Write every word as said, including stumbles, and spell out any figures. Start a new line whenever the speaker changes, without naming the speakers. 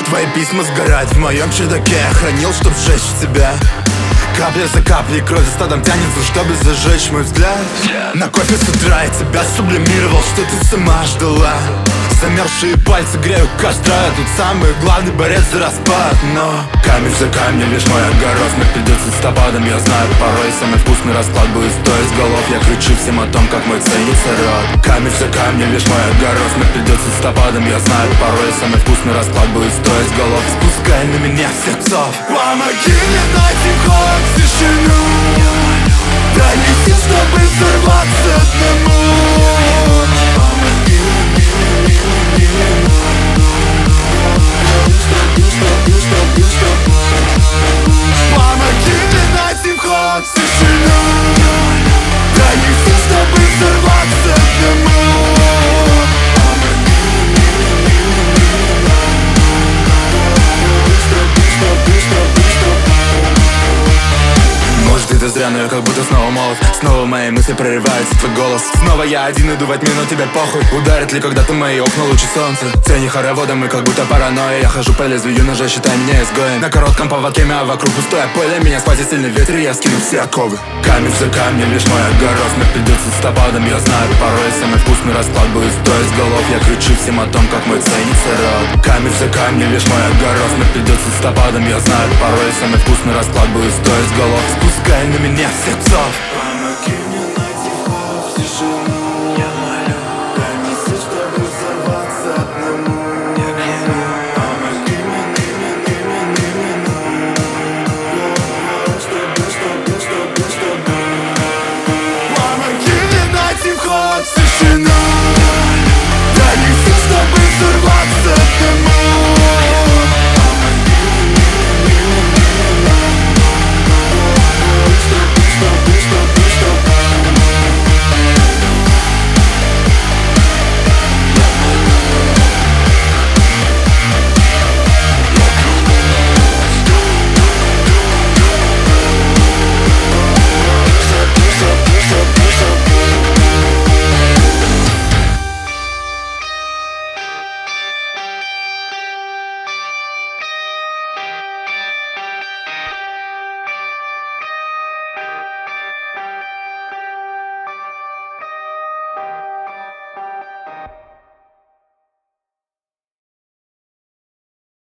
Твои письма сгорают в моем чердаке. Я хранил, чтоб сжечь тебя. Капля за каплей кровь за стадом тянется, чтобы зажечь мой взгляд. На кофе с утра я тебя сублимировал, что ты сама ждала. Замерзшие пальцы греют костра, я тут самый главный борец за распад. Но камень за камнем лишь мой огород, мне придется листопадом, я знаю. Порой самый вкусный расклад будет стоить голов. Я кричу всем о том, как мой ценится род. Камень за камнем лишь мой огород, мне придется листопадом, я знаю. Порой самый вкусный расклад будет стоить голов. Спускай на меня всех псов. Помоги мне найти ход, тишину. Пронеси, чтобы взорваться одному. Помоги мне найти ход, тишину. Пронеси, чтобы взорваться одному. Может, это зря, но я как будто снова молод. Снова мои мысли прорываются, твой голос. Снова я один иду во тьме, но тебе похуй. Ударит ли когда-то мои окна лучи солнца? Цени хороводом и как будто паранойя. Я хожу по лезвию ножа, считай меня изгоем. На коротком поводке, а вокруг пустое поле. Меня схватит сильный ветер, и я скину все оковы. Камень за камнем, лишь мой огород. Мне придется листопадом, я знаю. Порой самый вкусный расклад будет стоить голов. Я кричу всем о том, как мой ценится род. Камень за камнем, лишь мой огород. Мне придется листопадом, я знаю. Порой самый вкусный расклад будет стоить голов. Спускай на меня всех псов.